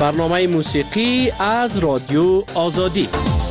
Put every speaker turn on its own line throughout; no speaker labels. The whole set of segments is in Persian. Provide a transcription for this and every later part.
برنامه موسیقی از رادیو آزادی.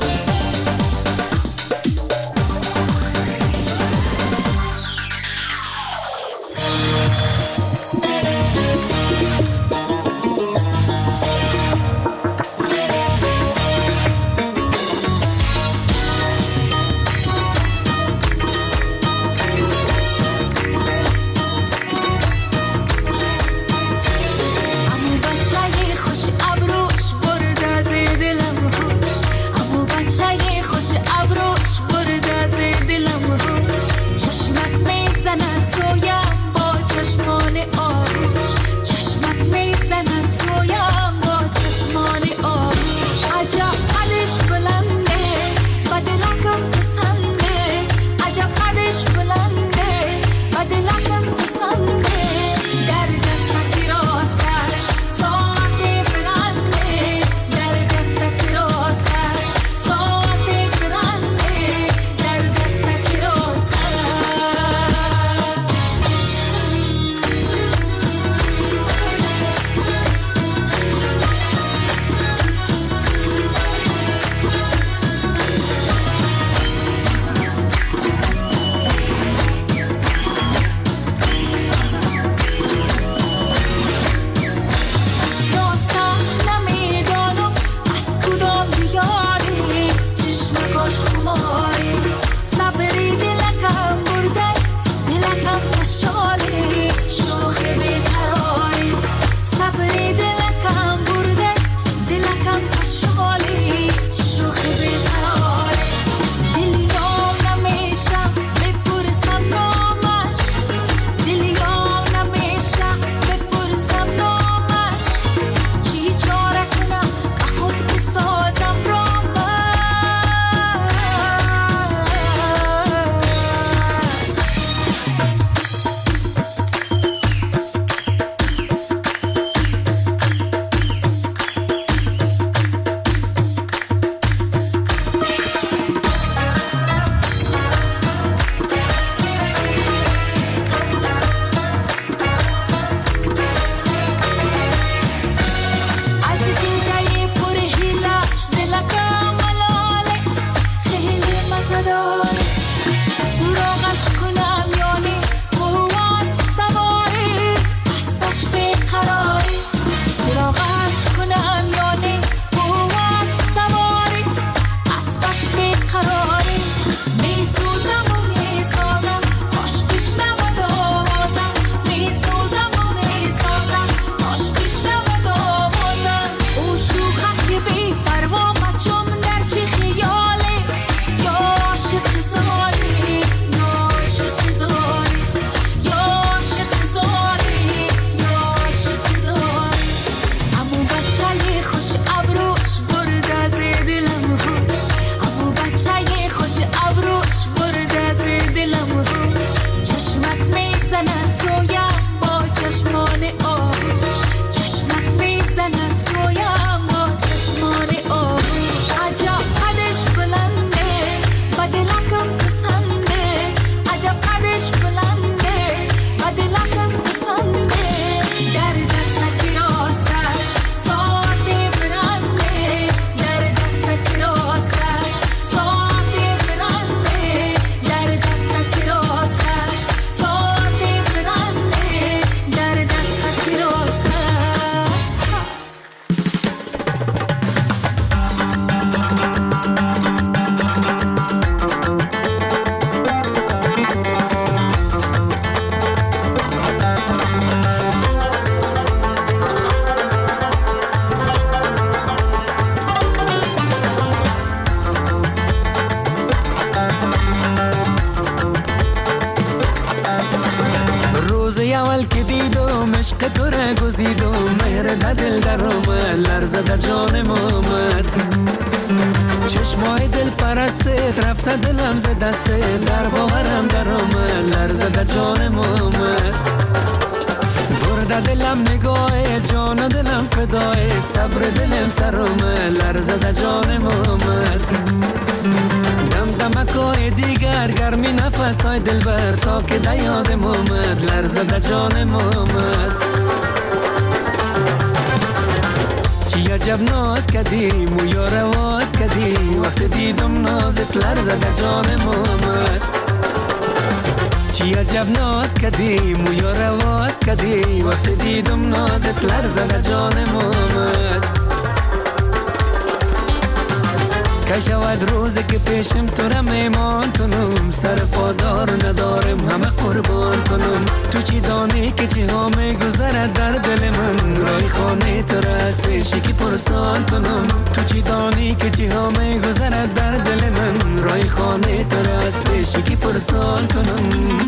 اول که دیدم عشق تو را گزیدم، مهر در دل در اومد، لرزه در جانم اومد. چشمای دل پرستت رفته دلم ز دستت، در باورم در اومد، لرزه در جانم اومد. برده دلم نگاه جان و دلم فدای، صبر دلم سر اومد، لرزه در جانم اومد. دمکای دیگر گرمی نفسای دلبر، تا که در یادم اومد، لرزه در جانم اومد. چی عجب ناز کدیم و یا رواز کدی وقت دیدم نازت لرزه در جان محمد چی عجب ناز کدیم و یا رواز کدی وقت دیدم نازت لرزه در جان محمد که شود روزی که پیشم تو را میمان کنم سر پادار ندارم همه قربان کنم تو چی دانی که چی ها میگذرد در دل من رای خانه تو را از پیشی که پرسان کنم تو چی دانی که چی ها میگذرد در دل من رای خانه تو را از پیشی که پرسان کنم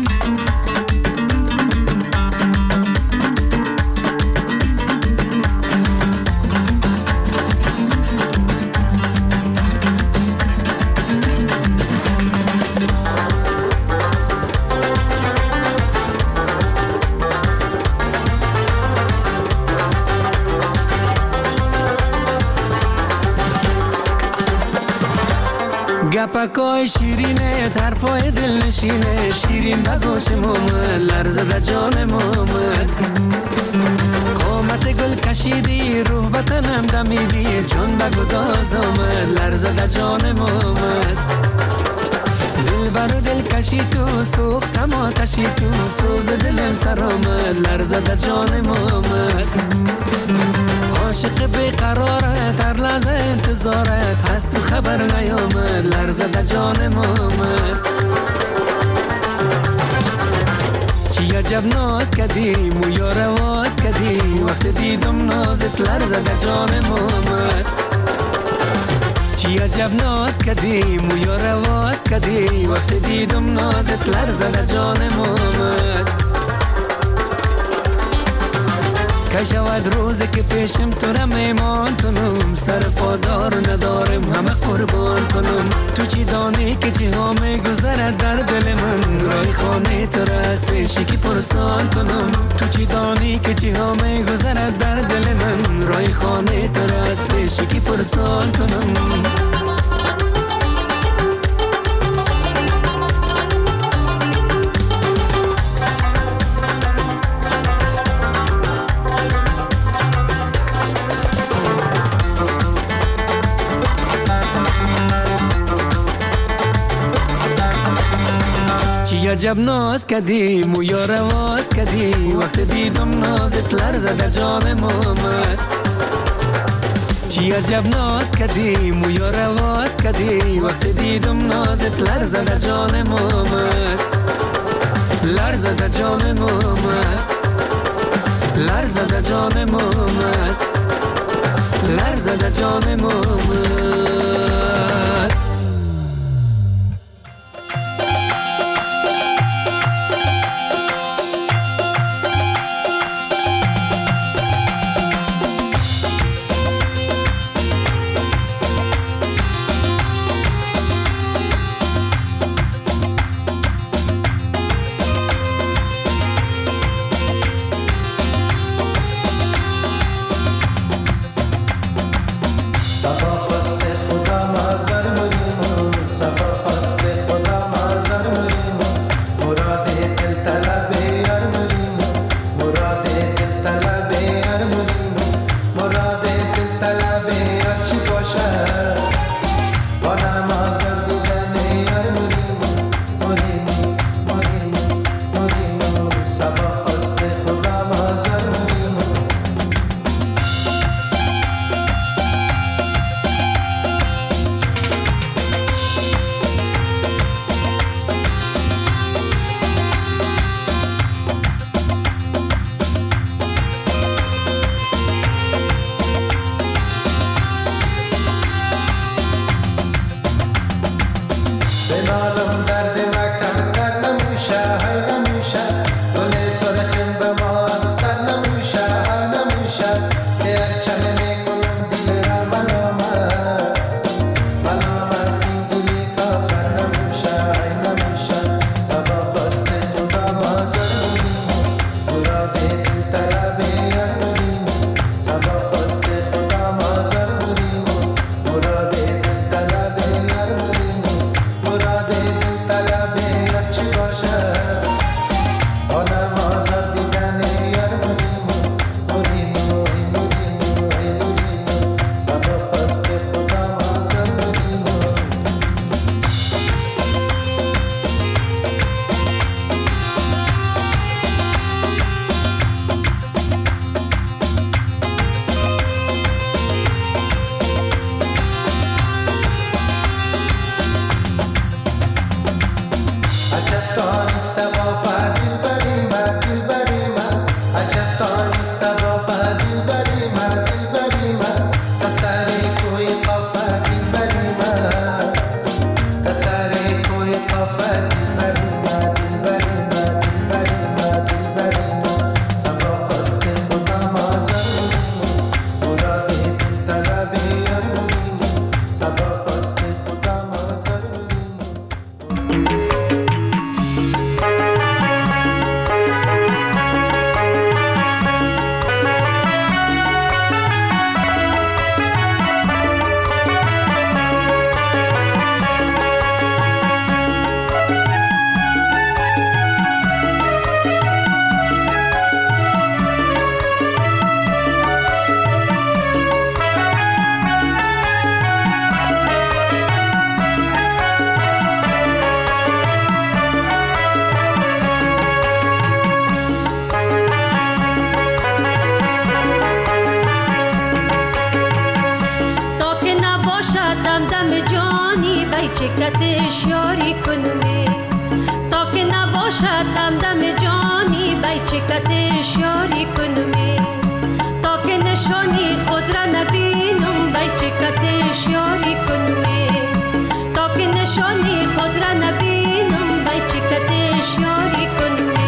گپکای شیرینه طرفای دل نشینه شیرین بگوش محمد لرزه در جان محمد قامت گل کشیدی روح بطنم دمیدی جان بگو داز آمد لرزه در جان محمد دل بر دل کشی تو سوختم آتشی تو سوز دلم سر آمد لرزه در جان محمد عاشق بیقرارت هر لحظه انتظارت هست تو خبر نیامد لرزه در جان محمد چی عجب ناز کدیم و یا رواز کدی وقت دیدم نازت لرزه در جان محمد چی عجب ناز کدیم و یا رواز کدی وقت دیدم نازت لرزه در جان محمد که شود روزی که پیشم تو را میمان کنم سر پادار ندارم همه قربان کنم تو چی دانی که چی ها میگذرد در دل من رای خانه تو را از پیشی که پرسان کنم تو چی دانی که چی ها میگذرد در دل من رای خانه تو را از پیشی که پرسان کنم چی عجب ناز کدیم و یا رواز کدی وقت دیدم نازت لرزه در جان محمد چی عجب ناز کدیم و یا رواز کدی وقت دیدم نازت لرزه در جان محمد لرزه در جان محمد لرزه در جان محمد لرزه در جان محمد
بیچکتش یاری کنمی تا که نباشد دم دم جانی بیچکتش یاری کنمی تا که نشانی خود را نبینم بیچکتش یاری کنمی تا که نشانی خود را نبینم بیچکتش یاری کنمی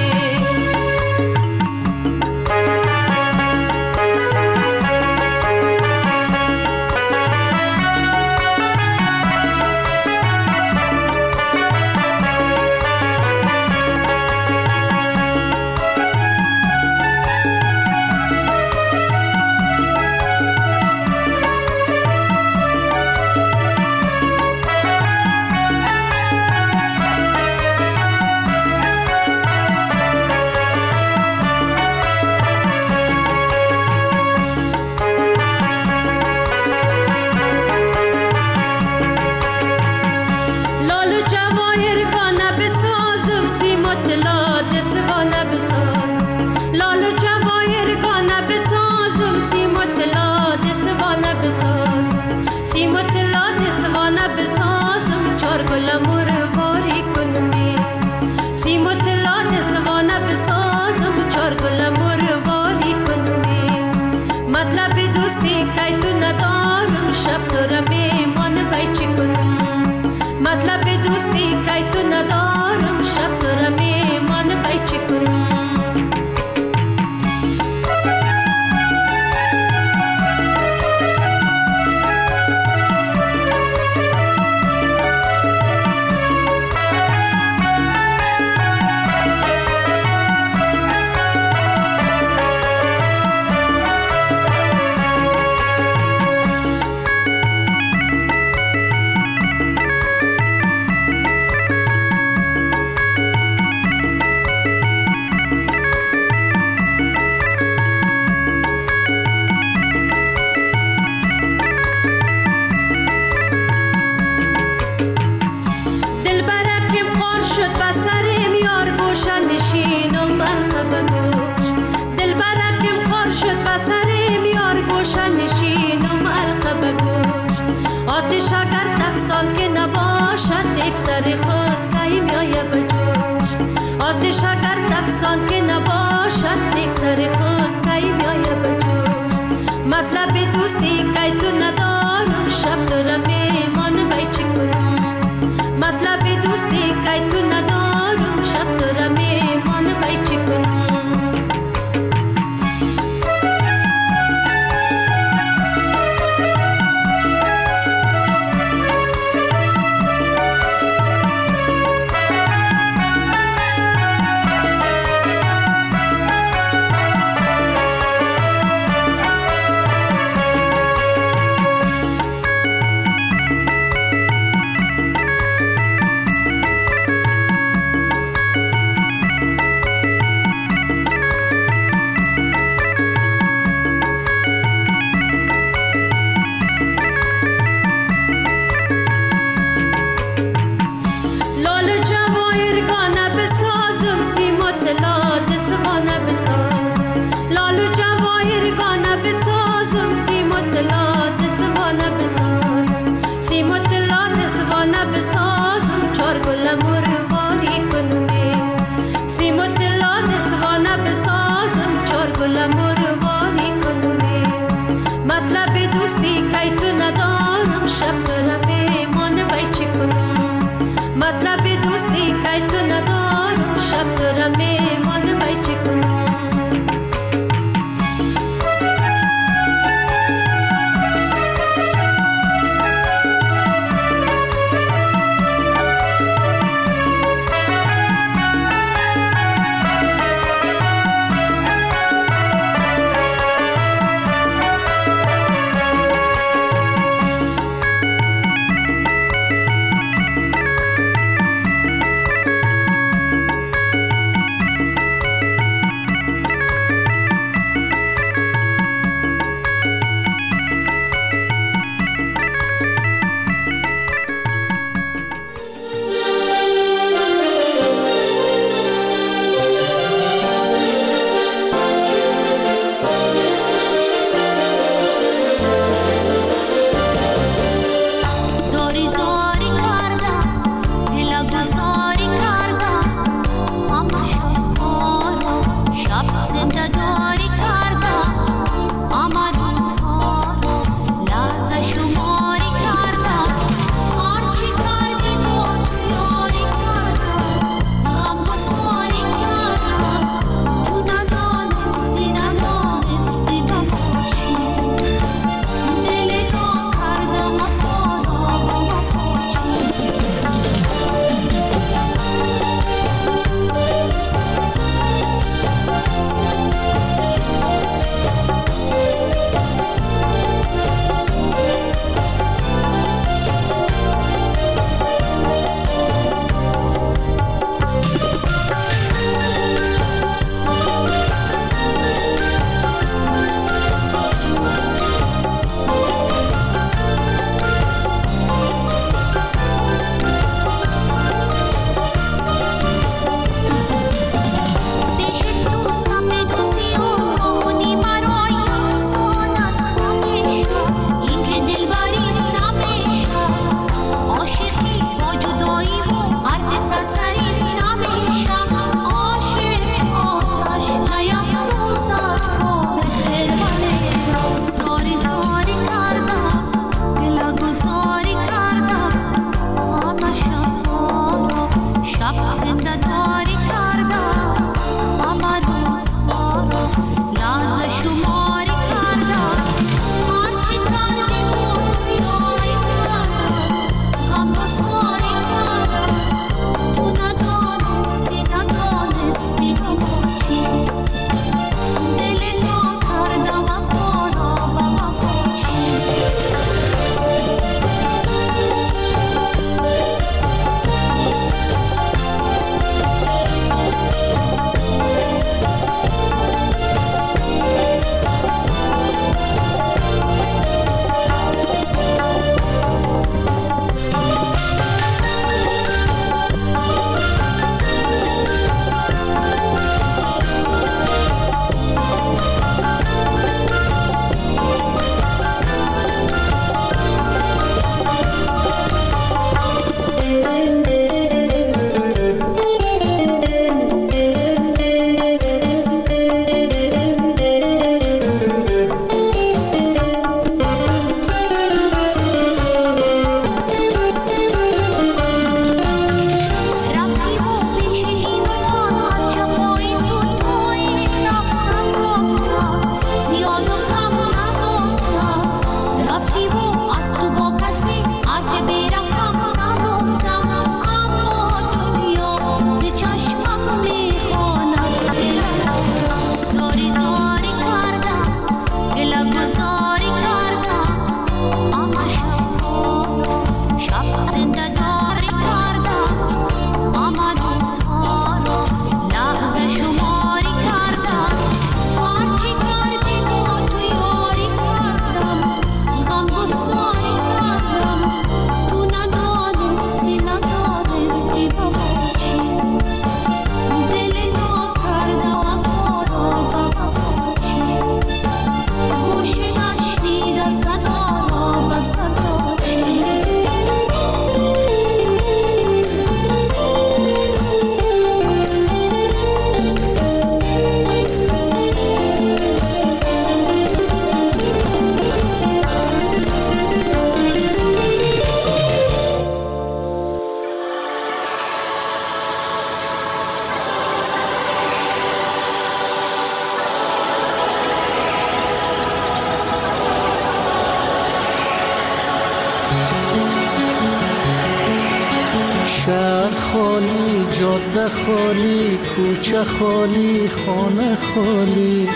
شهر خالی، جاده خالی، کوچه خالی، خانه خالی،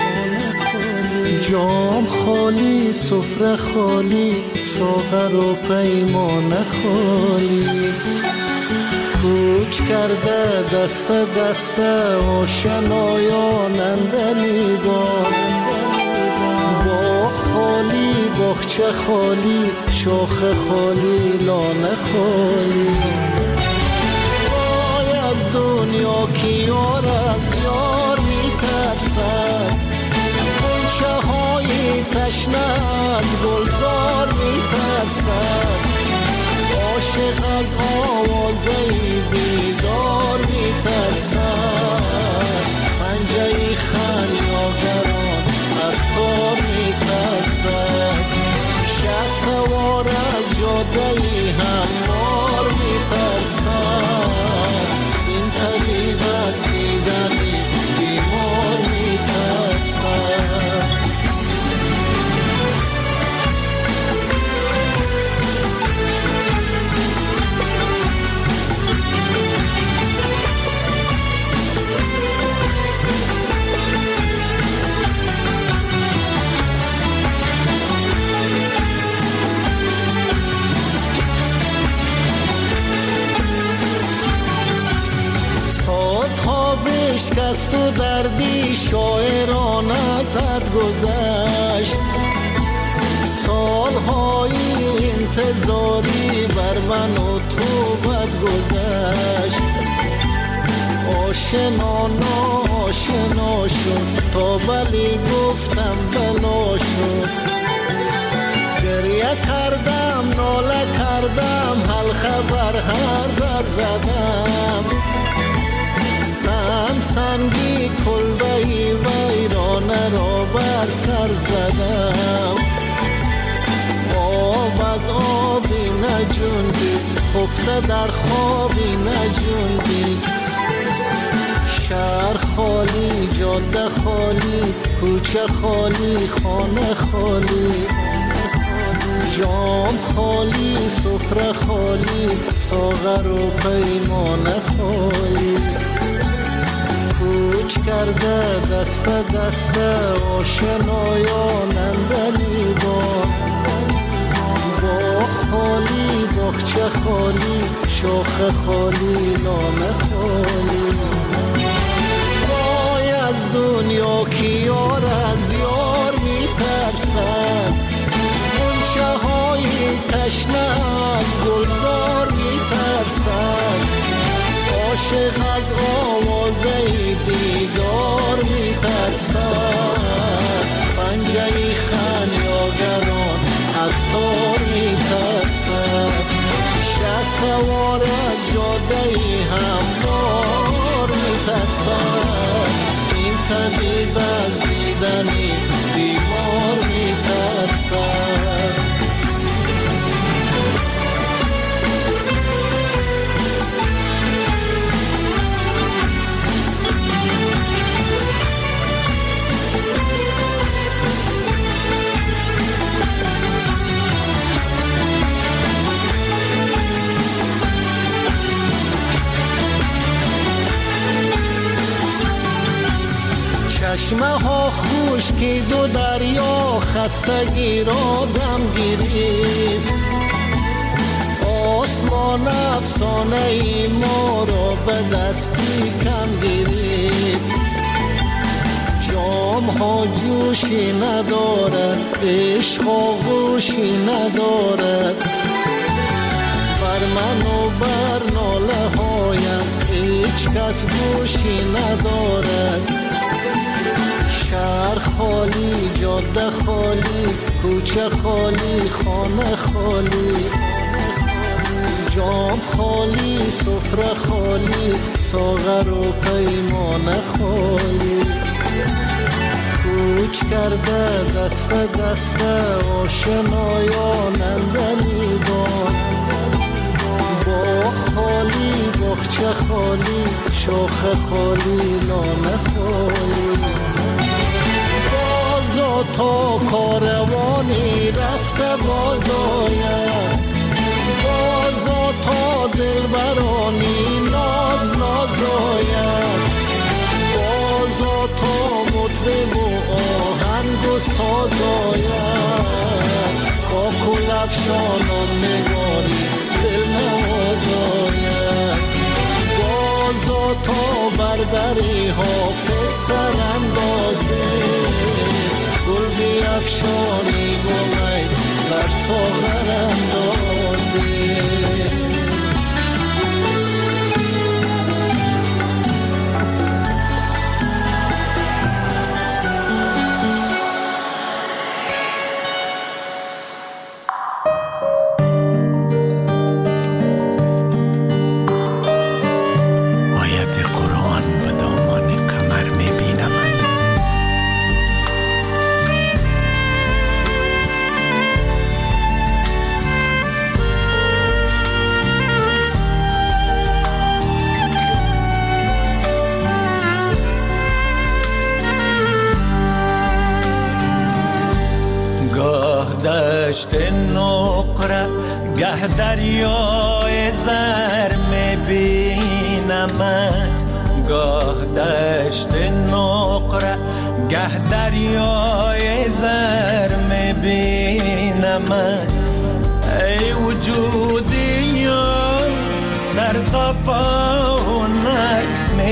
جام خالی، سفره خالی، ساغر و پیمانه خالی. کوچ کرده دست دست آشنایان اندلی با خالی، باغچه خالی، شاخ خالی، لانه خالی. وای از دنیا که یار از یار میترسد، غنچه های تشنه از گلزار میترسد. عاشق از آوازه بیدار میترسد، پنجه خمیازگران از تار میترسد. شه سوار از جاده هموار میترسد، این طبیب از دیدنی بیمار میترسد. بشکست و دردی شاعران ازت گذشت، سالهای انتظاری بر من و تو بد گذشت. آشنا ناشنا شد تا ولی گفتم بلا شد. گریه کردم ناله کردم حلقه بر هر در زدم. سنگی کلبهی ویرانه را بر سر زدم. آب از آبی نجوندی، خفته در خوابی نجوندی. شهر خالی، جاده خالی، کوچه خالی، خانه خالی، جام خالی، سفره خالی، ساغر و پیمانه خالی. کوچ کرده دست دست آشنایان اندلی با خالی، باغچه خالی، شاخ خالی، لانه خالی. وای از دنیا که یار از یار میترسد، غنچه های تشنه از گلزار میترسد. عاشق از آوازه دیدار میترسد، پنجه خمیازگران از تار میترسد. شه سوار از جاده هموار میترسد، این طبیب از دیدنی بیمار میترسد. چشمه ها خشکید و دریا خستگی را دم گرفت. آسمان افسانه ای ما را به دستی کم گرفت. جام ها جوشی ندارد، عشق آغوشی ندارد. بر من و بر ناله هایم هیچ کس گوشی ندارد. شهر خالی، جاده خالی، کوچه خالی، خانه خالی، جام خالی، سفره خالی، ساغر و پیمانه خالی. کوچ کرده دست دست آشنایان اندلی با خالی، باغچه خالی، شاخ خالی، لانه خالی. بازا تا کاروانی رفته باز آید، بازا تا دلبرانی ناز نازاید، بازا تا مطرب و آهنگ و سازاید، با کلفشانان نگاری دل نوازاید، بازا تا بردری حافظ سر اندازه، گل بیفشانی گمی بر ساغر اندازه.
دشت نقره گه دریای زر میبینمت، گاه دشت نقره گه دریای زر میبینمت، ای وجودی یا سر تا پا هنر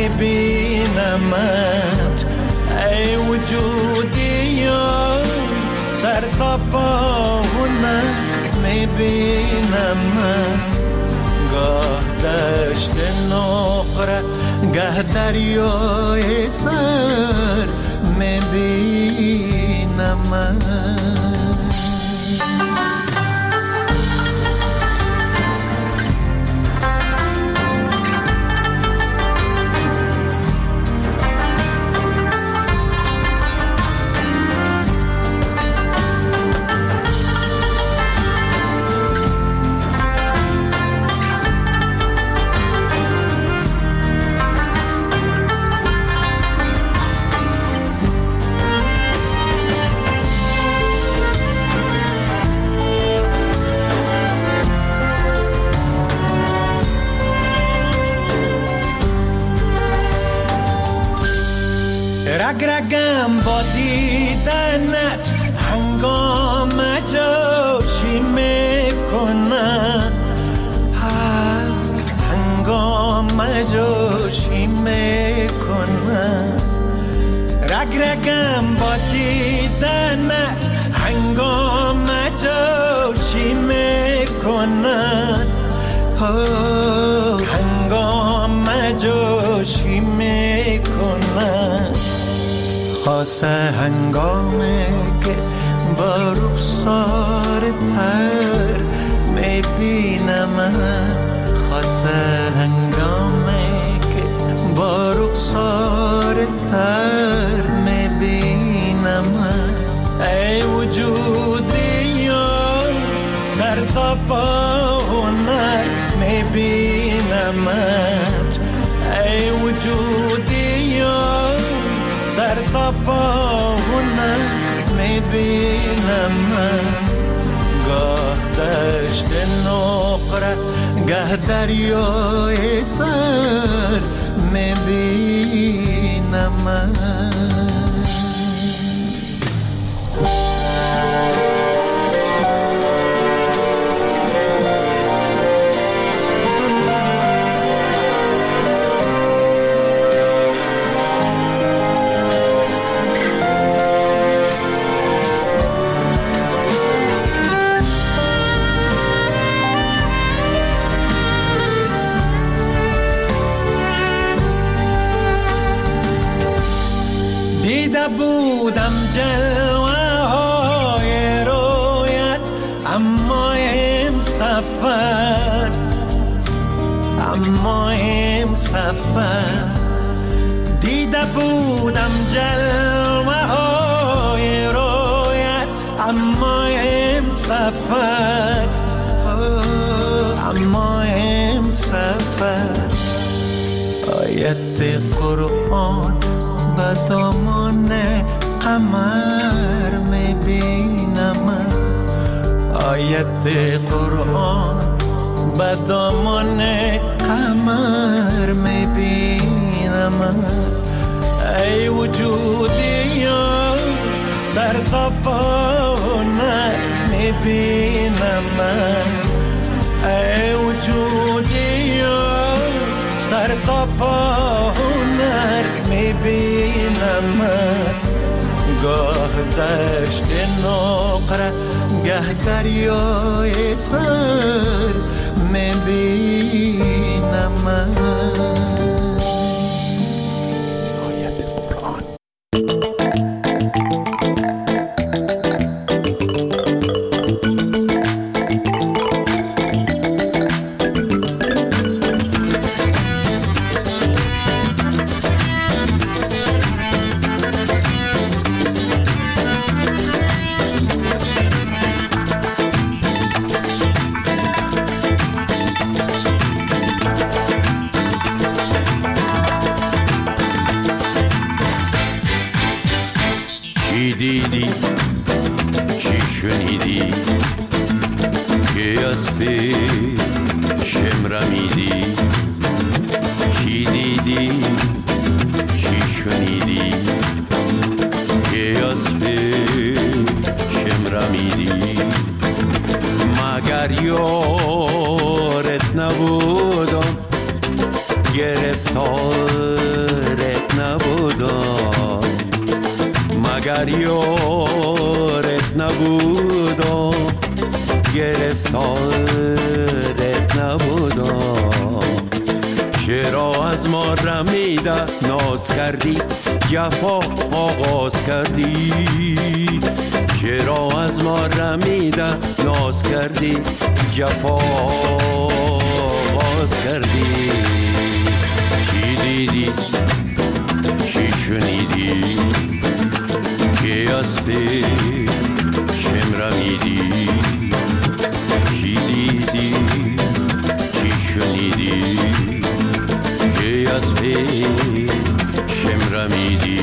میبینمت، ای وجودی یا سر تا پا هنر میبینم من، گاه دشت نقره گه دریای سر میبینم من. رگرگم با دیدنت هنگام جوشی میکنم، هنگام جوشی میکنم، رگرگم با دیدنت هنگام جوشی میکنم، هنگام جوشی میکنم، خاصه هنگامه که با رخسار تر میبینم، خاصه هنگامه که با رخسار تر میبینم، ای وجودی یا سر تا پا هنر میبینمت، ای وجودی یا سر تا پا هنر میبینم من، گاه دشت نقره گه دریای سر میبینم من. دیده بودم جلوه های رویت، اما امسفر دیده بودم جلوه های رویت، اما امسفر آیت قرآن به دامان قمر میبینم، آیت قرآن به دامان قمر میبینم ای وجودی سر تا پا میبینم ای وجودی سر تا پا میبینم گاه دشت نقره گه دریای سر میبینم
جفا آغاز کردی چرا از ما رمیده ناز کردی جفا آغاز کردی چی دیدی چی شنیدی که از پیشم رمیدی چی دیدی چی شنیدی که از پیشم رمیدی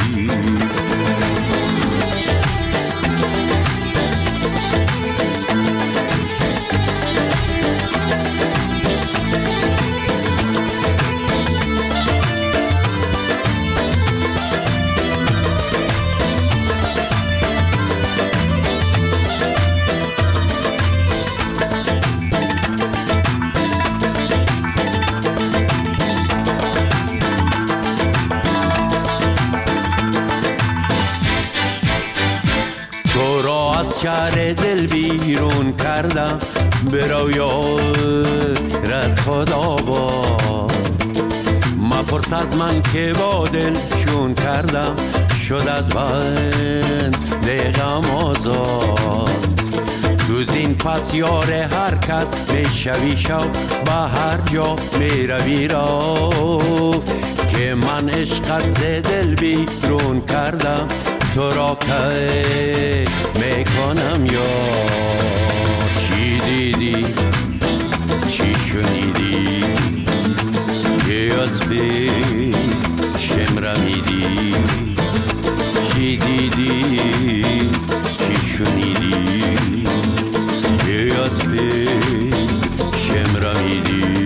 شهر دل بیرون کردم برو یارت خدا با مپرس از من که با دل چون کردم شد از بند غم آزاد تو زین پس یار هر کس میشوی شو به هر جا میروی را که من عشقت ز دل بیرون کردم تو را که میکنم یا چی دیدی چی شنیدی که از پیشم رمیدی چی دیدی چی شنیدی که از پیشم رمیدی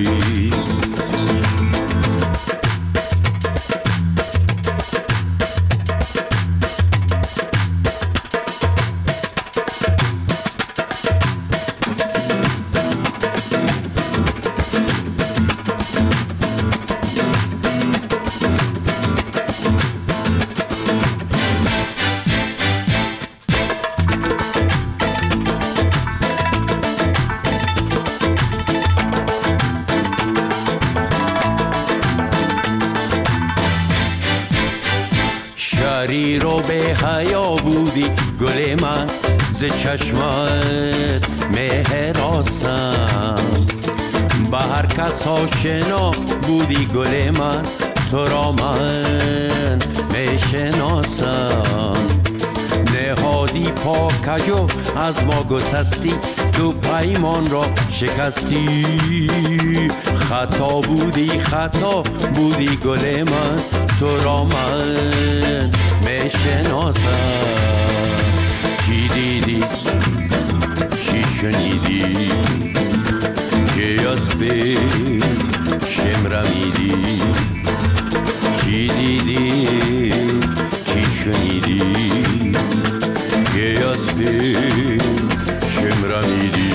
شریر و به حیا بودی گل من ز چشمت مهراسم به هر کس آشنا بودی گل من تو را من میشناسم نهادی پاکجو از ما گسستی تو پیمان را شکستی خطا بودی گل من تو را من میشناسم چی دیدی چی شنیدی به شمرمیدی چی دیدی چی شنیدی که از به شمرمیدی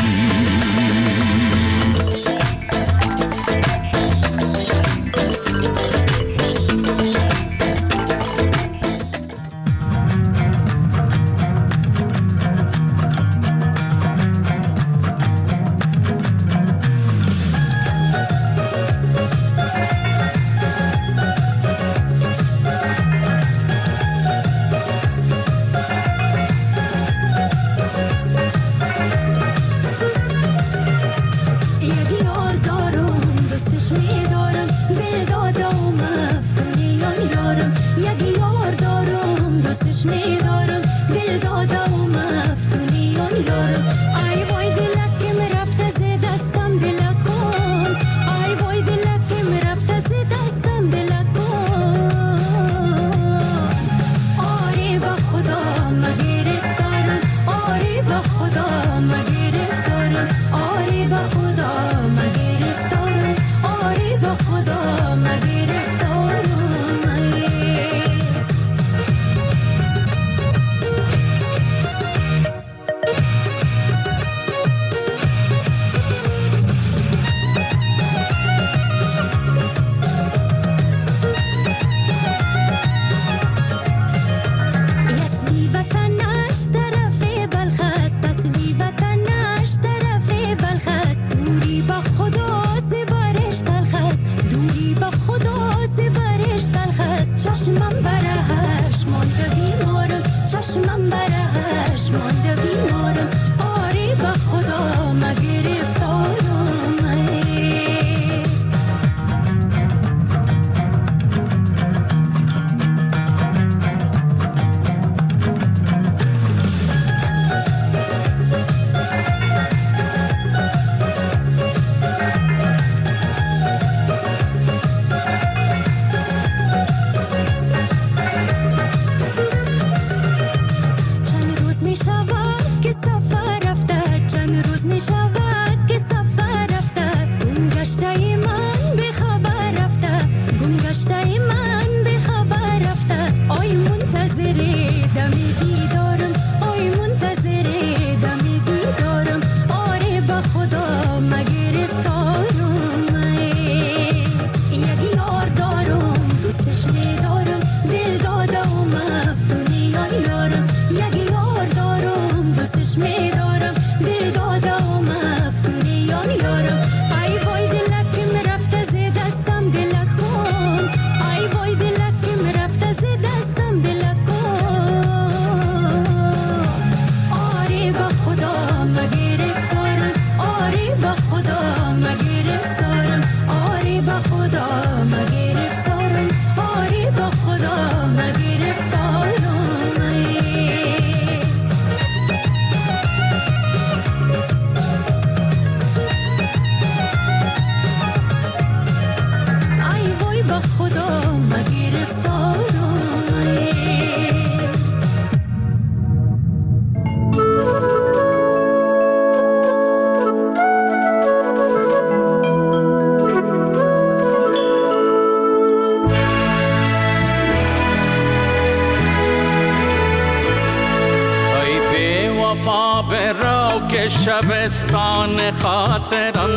شبستان خاطرم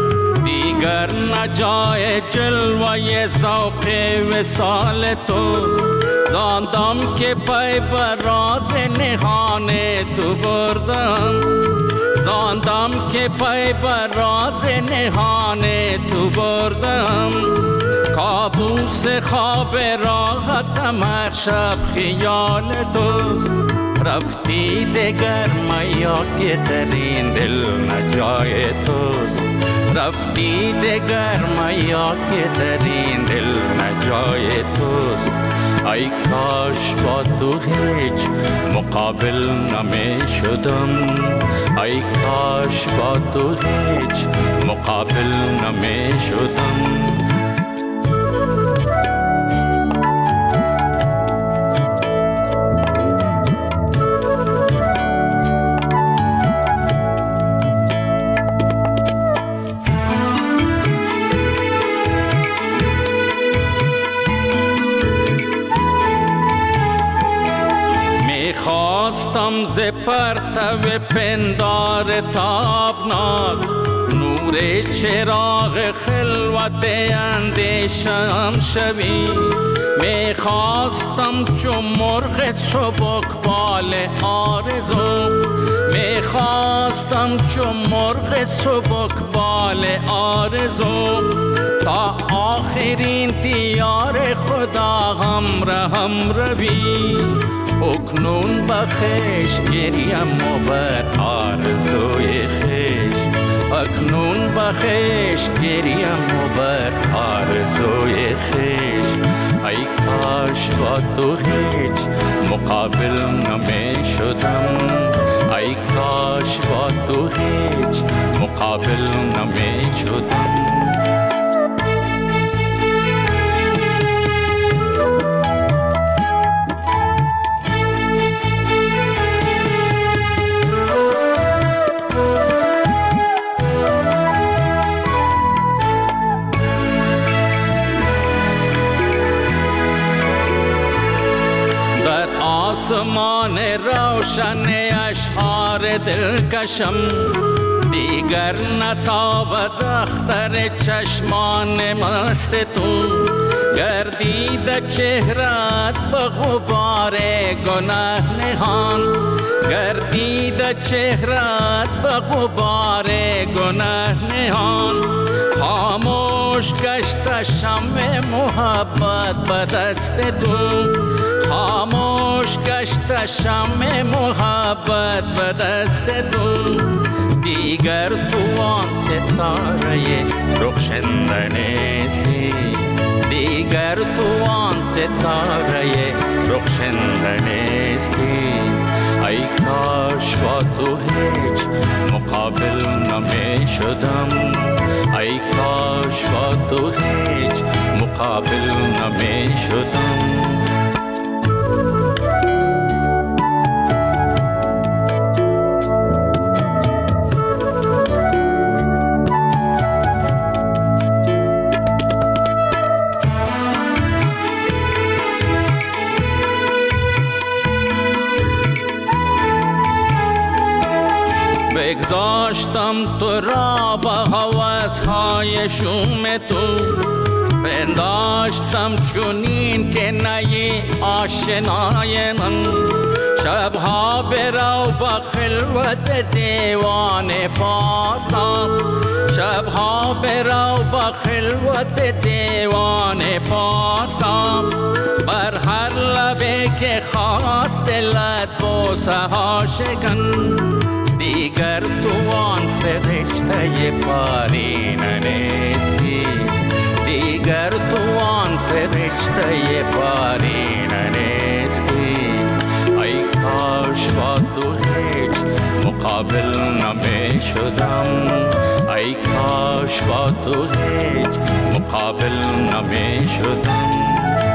دیگر نجای جلوه ذوق وصال توست زاندم که پای بر راز نهان تو بردم زاندم که پای بر راز نهان تو بردم کابوس خواب راحتم هر شب خیال توست رفتی دگر میا که در این دل نجای توست رفتی دگر میا که در این دل نجای توست ای کاش با تو هیچ مقابل نمی شدم ای کاش با تو هیچ مقابل نمی شدم ز پرتو پندار تابناک، نور چراغ خلوت اندیشم شوی. میخواستم چو مرغ سبکبال آرزو، میخواستم چو مرغ سبکبال آرزو، تا آخرین دیار خدا هم روی. اکنون بخش گریم و بر آرزوی خیش، اکنون بخش گریم و بر آرزوی خیش. ای کاش با تو هیچ مقابل نمی شدم، ای کاش با تو هیچ مقابل نمی شدم. آسمان روشن اشعار دلکشم، دیگر نتابد اختر چشمان مست تو. گردید چهرت به غبار گناه نهان، گردید چهرت به غبار گناه نهان. خاموش گشت شمع محبت به دست تو، خاموش گشت شمع محبت به دست تو. دیگر تو آن ستاره رخشنده نیستی، دیگر تو آن ستاره رخشنده نیستی. ای کاش با تو هیچ مقابل نمی شدم، ای کاش با تو هیچ مقابل نمی شدم. بگذاشتم تو را با هوس‌های شوم تو، پنداشتم چونین که نی آشنای من. شبها برو با خلوت دیوان فارسم، شبها برو با خلوت دیوان فارسم. بر هر لبه که خواست دلت بوسه ها شکن، دیگر تو آن فرشته پارینه نیستی، دیگر تو آن فرشته پارینه نیستی. ای کاش با تو هیچ مقابل نمی شدم، ای کاش با تو هیچ مقابل نمی شدم.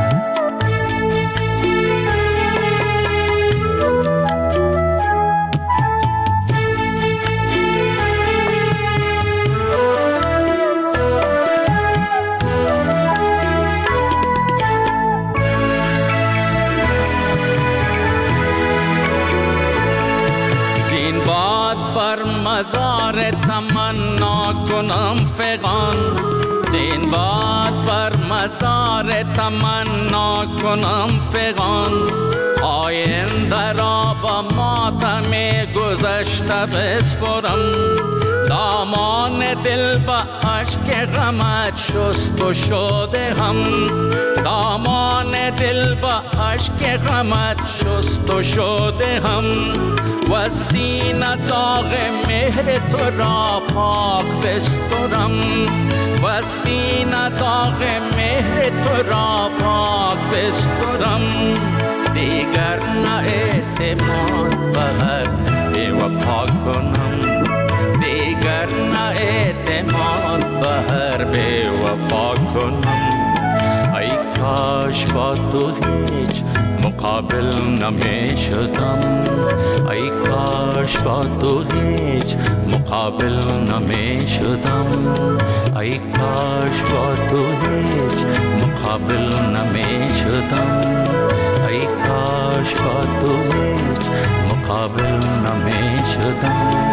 مزار تمنا کنم فغان، زین باد بر مزار تمنا کنم فغان. آینده را با ماتم گذشته بسپرم، دامان دل با عشق غمت شست و شده هم، دامان دل با عشق غمت شست و شده هم. و سینه داغ مهر تو را پاک بسترم، و سینه داغ مهر تو را پاک بسترم. دیگر نه اعتماد به هر بی وفا کنم، دیگر نه اعتماد به هر بی وفا کنم. ای کاش با تو هیچ مقابل نمی شدم، ای کاش با تو هیچ مقابل نمی شدم، ای کاش با تو هیچ مقابل نمی شدم، ای کاش با تو هیچ مقابل
قابل نمی شدم.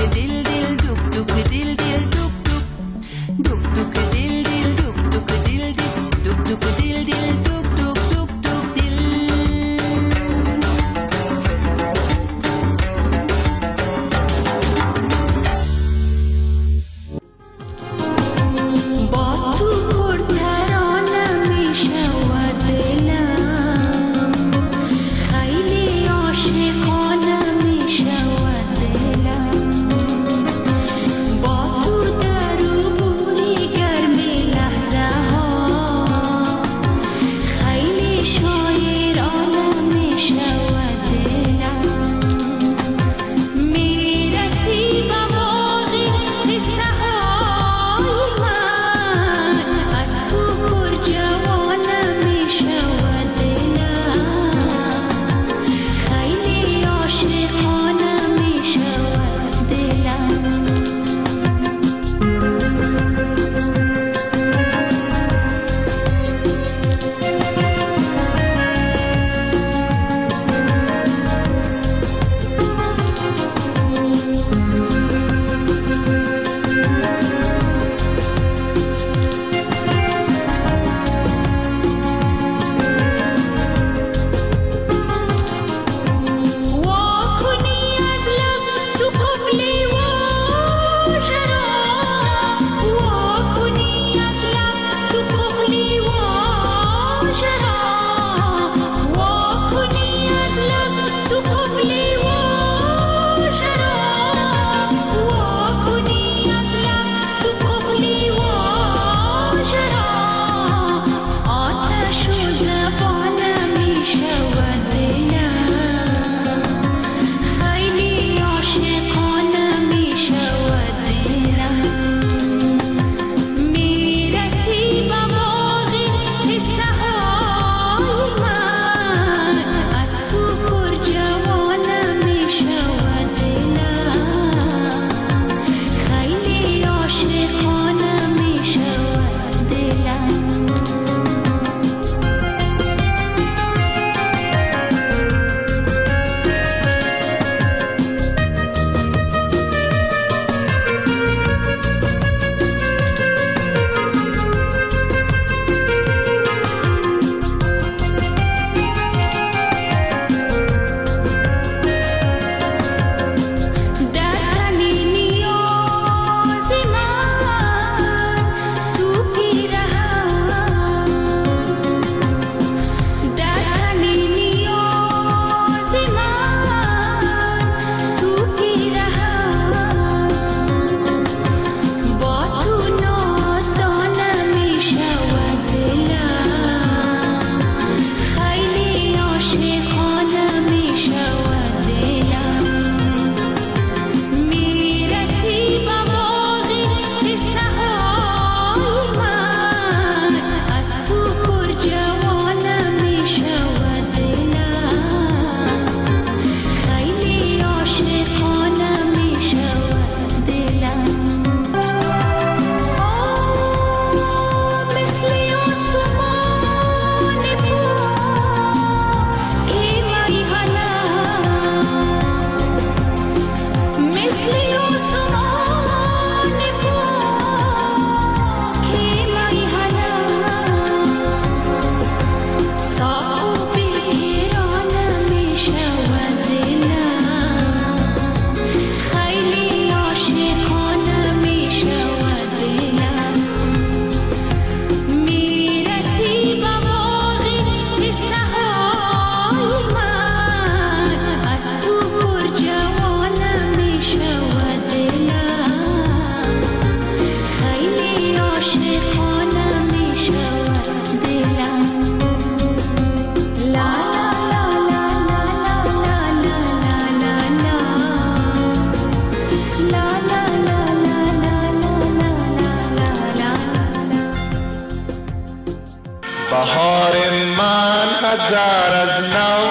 هزار از نو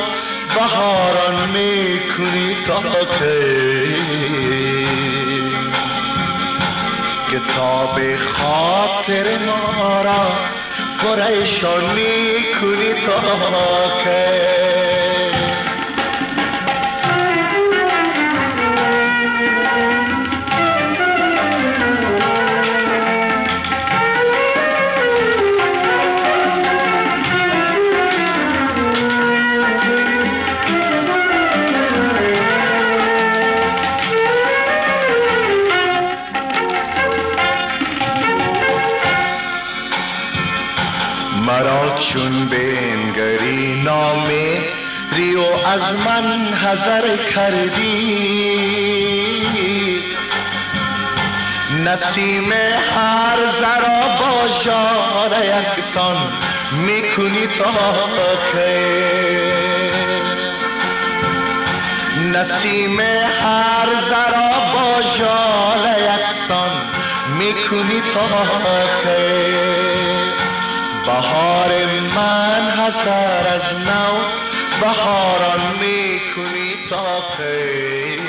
بهاران میکنی تا کتاب خاطر ما را پریشان میکنی تا که
چون بنگری نامه ریو از من حذر کردی نسیم هر ذرا با ژاله یکسان میکنی تا خیر نسیم هر ذرا با ژاله یکسان میکنی تا خیر بهار من حسر از نو بهاران میکنی تا خیر